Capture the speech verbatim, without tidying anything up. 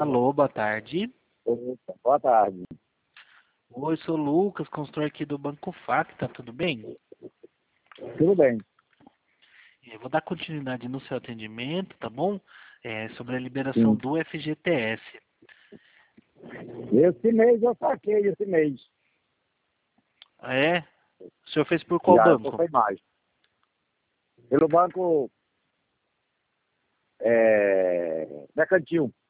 Alô, boa tarde. Opa, boa tarde. Oi, sou o Lucas, consultor aqui do Banco Facta, tudo bem? Tudo bem. Eu vou dar continuidade no seu atendimento, tá bom? É, sobre a liberação Sim. do F G T S. Esse mês eu saquei, esse mês. Ah, é? O senhor fez por qual Já, eu banco? tô sem mais. Pelo banco é, Mercantil.